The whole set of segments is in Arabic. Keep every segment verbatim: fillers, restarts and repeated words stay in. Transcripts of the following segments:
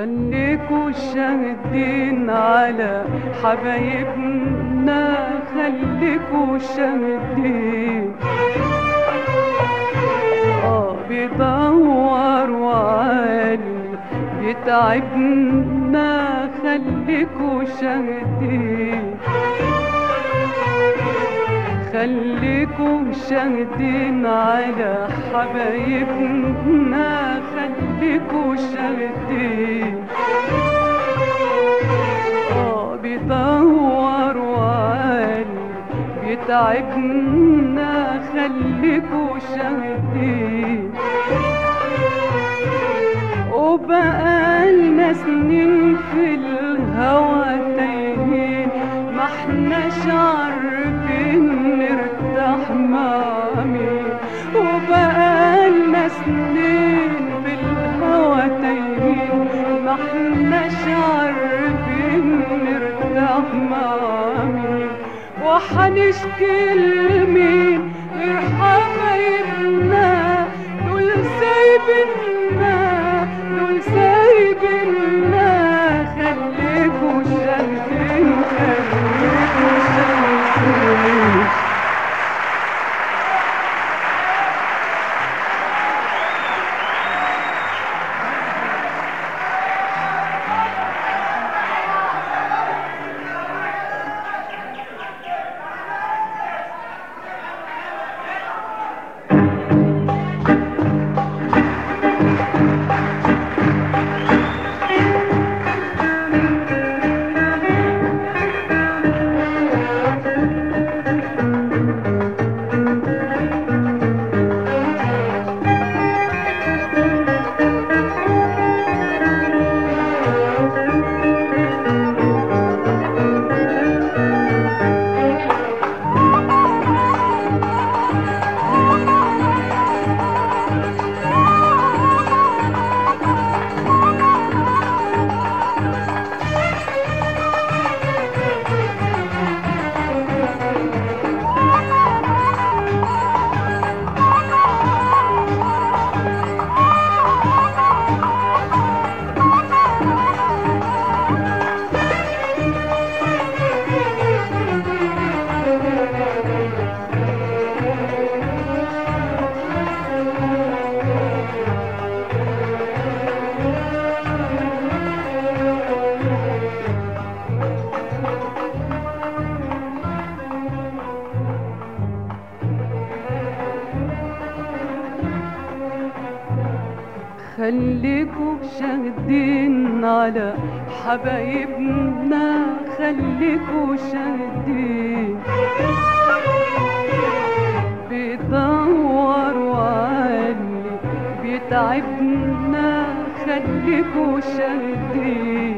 خليكوا شاهدين على حبايبنا، خليكوا شاهدين. اه بيدوروا عالي بيتعبنا، خليكوا شاهدين. خليكوا شاهدين على حبايبنا، خليكوا شاهدين. اه بيدوروا عالي بيتعبنا، خليكوا شاهدين. وبقالنا سنين في الهوى تايهين، ما احناش عارفين نرتاح مع مين. وبقالنا سنين في الهوى تايهين، ما احناش عارفين نرتاح مع مين. وحنشكي لمين غير حبايبنا، دول سايبيننا دول سايبيننا. خليكوا شاهدين خليكوا شاهدين. خليكوا شاهدين على حبايبنا، خليكوا شاهدين. بيدوروا عالي بيتعبنا، خليكوا شاهدين.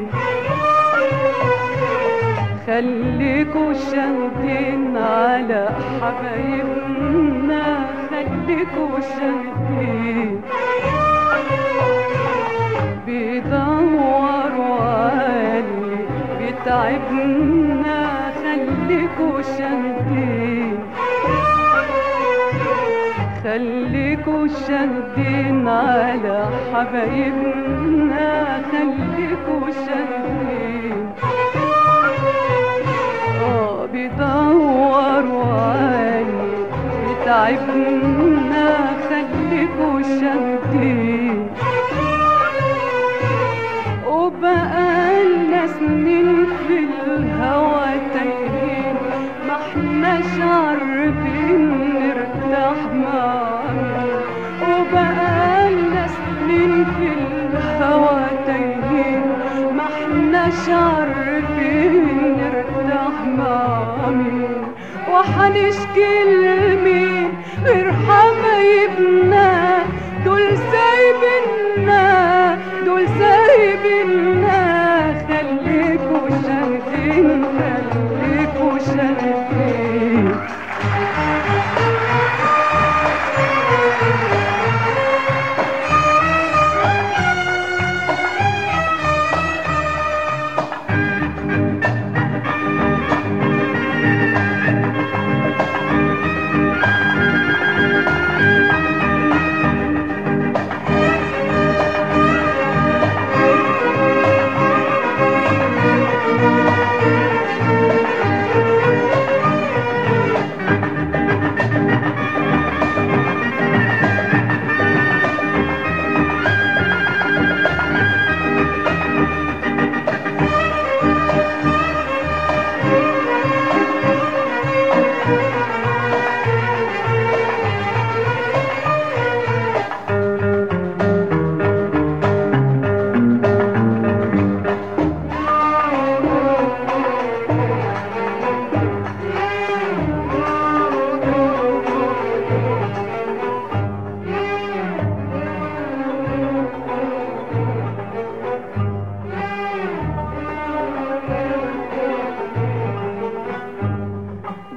خليكوا شاهدين على حبايبنا، خليكوا شاهدين. بيدوروا عالي بيتعبنا، خليكوا شاهدين. خليكوا شاهدين على حبايبنا، خليكوا شاهدين. اه بيدوروا عالي بيتعبنا، خليكوا شاهدين. وبقالنا سنين في الهوى تايهين، ما احناش عارفين نرتاح مع مين. وبقالنا سنين في الهوى تايهين، ما احناش عارفين نرتاح مع مين. وحنشكي لمين غير حبايبنا، دول سايبيننا دول سايبيننا. خليكوا شاهدين خليكوا شاهدين.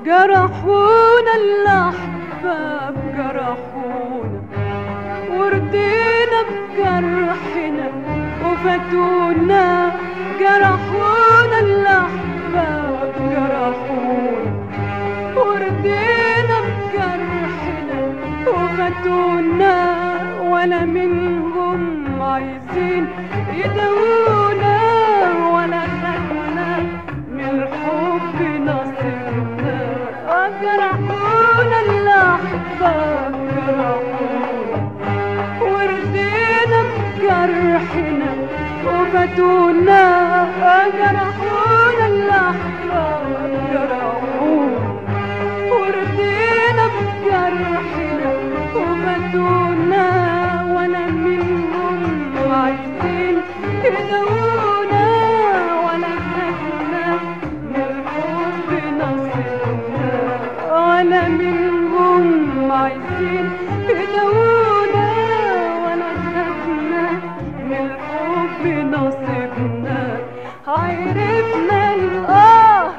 جرحونا الأحباب جرحونا وردينا بجرحنا وفاتونا. جرحونا الأحباب جرحونا وردينا بجرحنا وفاتونا، ولا منهم عايزين يداوونا ولا خدنا من الحب نصيبنا. جرحونا الأحباب جرحونا وردينا بجرحنا وفاتونا. جرحونا الأحباب جرحونا وردينا بجرحنا وفاتونا، ولا منهم عايزين يداوونا ولا خدنا من الحب نصيبنا. ولا منهم عايزين يداوونا ولا خدنا من الحب نصيبنا. عرفنا الآه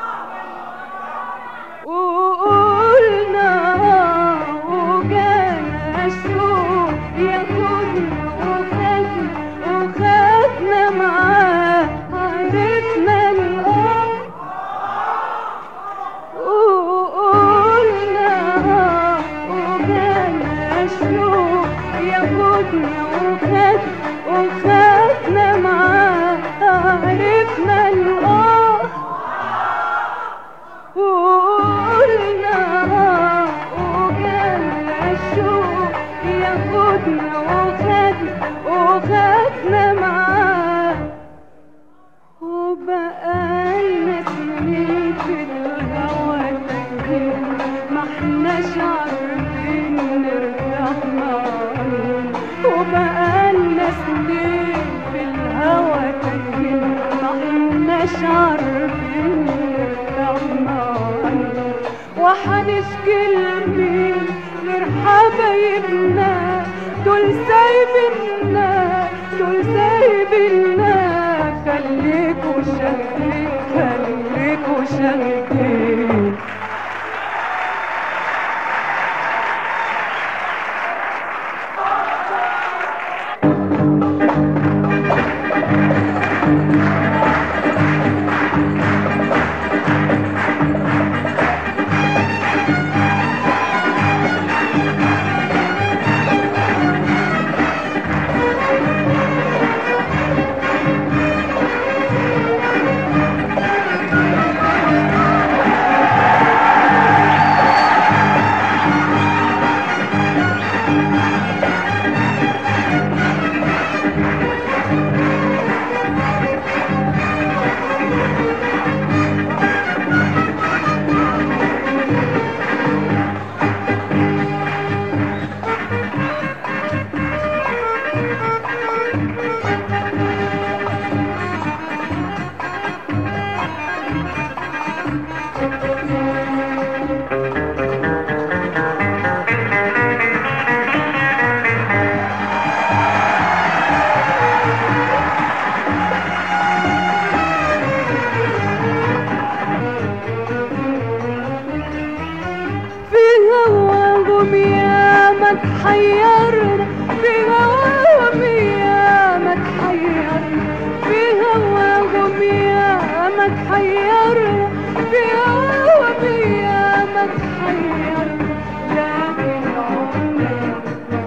وقلنا وجانا الشوق ياخدنا وخدنا وخدنا معاه. عرفنا الآه وقلنا وجانا الشوق ياخدنا وخدنا وخدنا معاه. عرفنا الآه وقلنا وجانا الشوق ياخدنا وخدنا وخدنا معاه. وبقالنا سنين في الهوا تايهين ما احناش عارفين نرتاح معاهم. وبقالنا سنين في الهوا تايهين ما احناش عارفين نرتاح معاهم. وحنشكي لمين غير حبايبنا دول سايبيننا دول سايبيننا. خليكوا شاهدين خليكوا شاهدين. تحيرنا في هواهم ياما تحيرنا في هواهم ياما تحيرنا في هواهم ياما تحيرنا. لكن عمرنا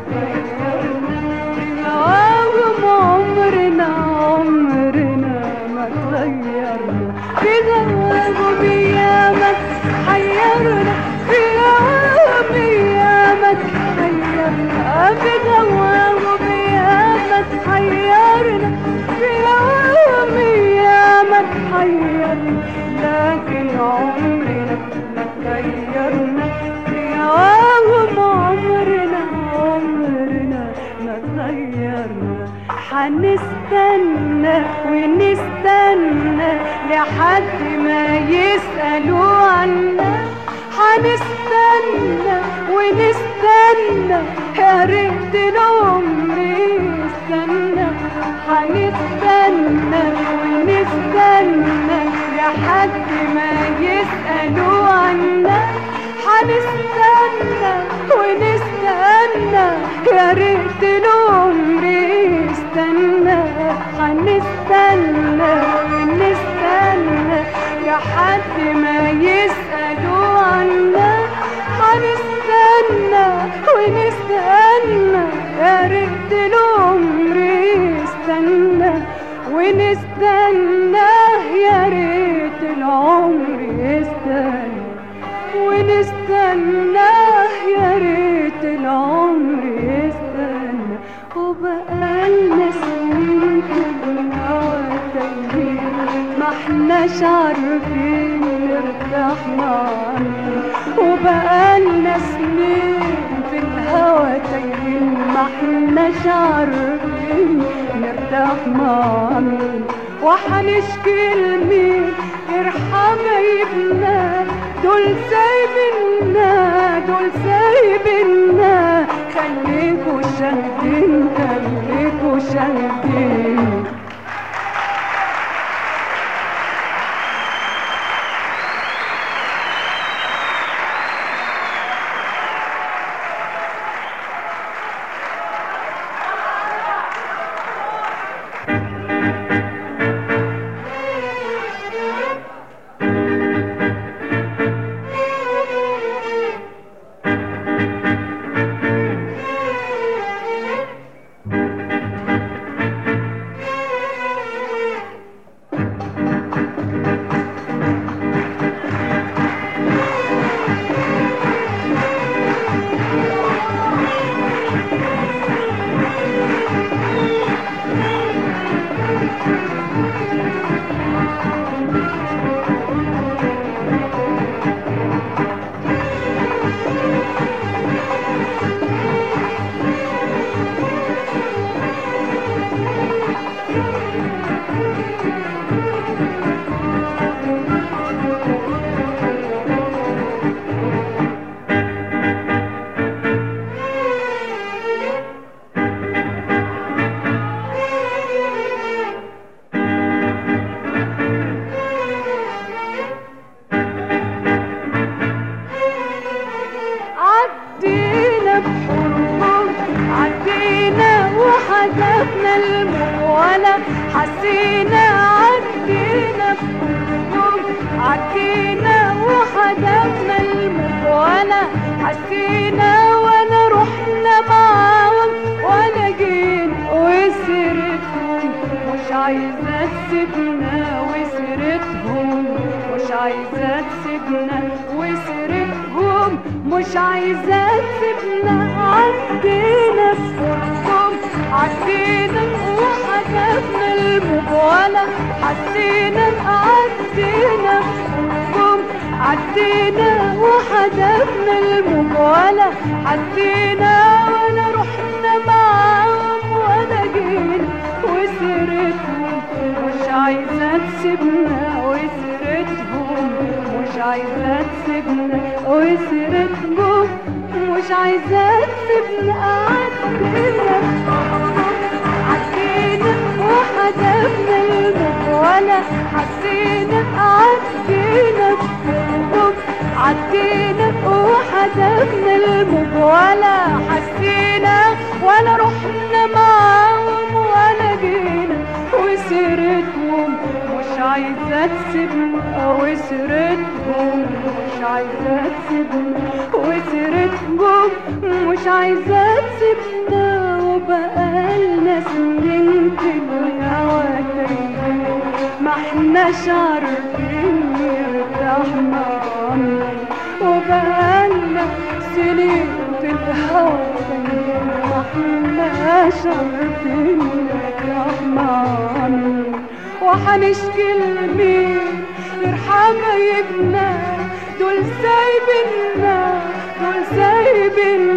تحيرنا في هواهم عمرنا عمرنا ما تغيرنا. في هواهم ياما تحيرنا في هواهم ياما تحيرنا في هواهم ياما تحيرنا في هواهم ياما تحيرنا. لكن عمرنا ما تغيرنا في هواهم عمرنا عمرنا ما تغيرنا. حنستنى ونستنى لحد ما يسألوا عنا. حنستنى ونستنى يا ريت العمر يستنى. حنستنى ونستنى لحد ما يسألوا عنا. هنستنى ونستنى يا ريت العمر يستنى. هنستنى ونستنى لحد ما يسألوا عنا. هنستنى ونستنى يا ريت العمر يستنى. ونستنى يا ريت العمر يستنى. ونستنى يا ريت العمر يستنى. وبقالنا سنين في الهوا تايهين ما احناش عارفين نرتاح معانا. وبقالنا سنين في الهوا تايهين ما احناش عارفين نرتاح معانا. وحنشكي لمين غير حبايبنا دول سايبنا دول سايبنا. خليكوا شاهدين خليكوا شاهدين. هدفنا المولى حسينا عدينا بقلوب عدينا وهدفنا المولى حسينا ولا رحنا معاهم ولا جينا وسيرتهم مش عايزة تسيبنا وسيرتهم مش عايزة تسيبنا وسيرتهم مش عايزة تسيبنا. عدينا بقلوب عدينا وهدفنا المولى حسينا عدينا بقلوب عدينا وهدفنا المولى حسينا ولا رحنا معاهم ولا جينا وسيرتهم مش عايزة تسيبنا وسيرتهم مش عايزة تسيبنا وسيرتهم مش عايزة تسيبنا. عدينا عدينا وهدفنا المولى حسينا عدينا بقلوب عدينا وهدفنا المولى حسينا ولا رحنا معاهم ولا جينا وسيرتهم مش عايزة تسيبنا وسيرتهم مش عايزة تسيبنا وسيرتهم مش عايزة تسيبنا. وبقالنا سنين في الهوا تايهين ما احناش عارفين نرتاح معانا. وبقالنا سنين في الهوا تايهين ما احناش عارفين نرتاح معانا. وحنشكي لمين غير حبايبنا دول سايبنا دول سايبنا.